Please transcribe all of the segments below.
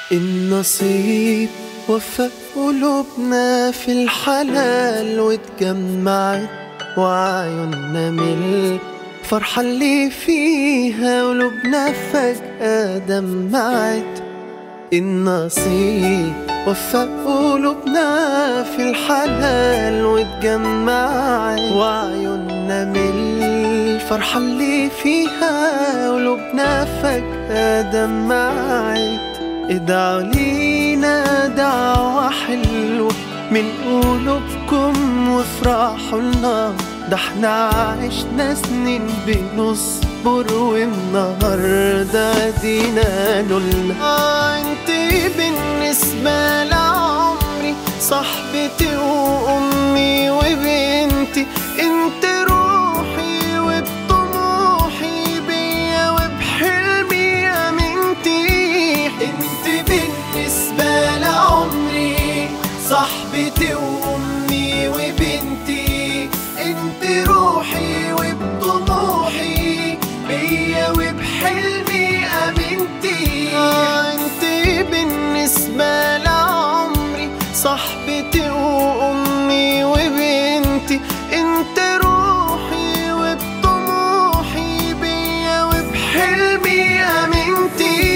النصيب وفق قلوبنا في الحلال واتجمعت وعيوننا من الفرحة اللي فيها قلوبنا فجأة دمعت. النصيب وفق قلوبنا في الحلال واتجمعت وعيوننا من الفرحة اللي فيها قلوبنا فجأة دمعت. ادعوا لينا دعوة حلوة من قلوبكم وافرحوا لنا، ده احنا عشنا سنين بنصبر والنهاردة دينا نقولها انتي بالنسبة لعمري، صاحبتي وأمي وبنتي، انتي روحي وبطموحي بيا وبحلمي أمنتي. انتي بالنسبة لعمري، صاحبتي وأمي وبنتي، انتي روحي وبطموحي بيا وبحلمي أمنتي. انتي بالنسبة لعمري، صاحبتي وأمي وبنتي، انتي روحي وبطموحي بيا وبحلمي أمنتي.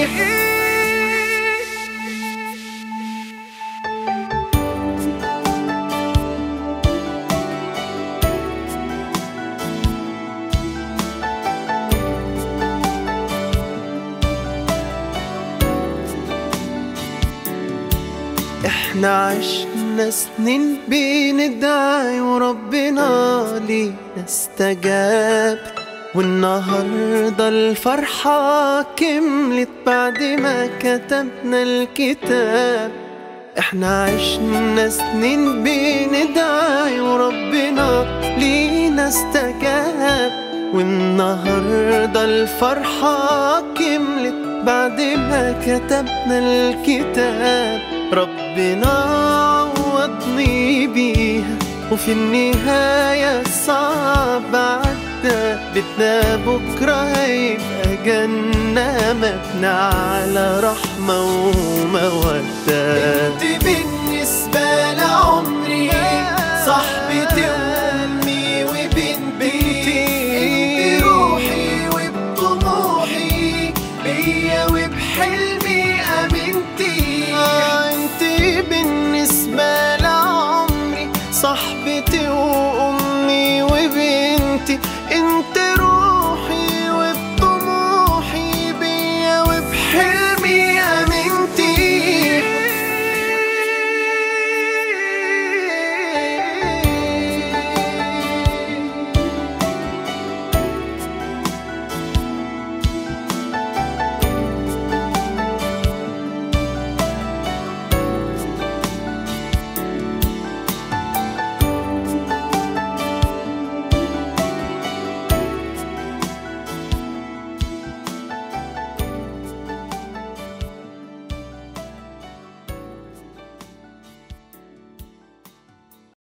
احنا عشنا سنين بندعي وربنا لينا استجاب، والنهاردة الفرحة كملت بعد ما كتبنا الكتاب. احنا عشنا سنين بندعي وربنا لينا استجاب، والنهاردة الفرحة كملت بعد ما كتبنا الكتاب. ربنا عوضني بيها وفي النهاية الصعب عدى، بيتنا بكرة هيبقى جنة مبنى على رحمة ومودة. انتي بالنسبة لعمري، صاحبتي وأمي وبنتي، انتي روحي وبطموحي بيا وبحلمي أمنتي. انتي بالنسبة لعمري، صاحبتي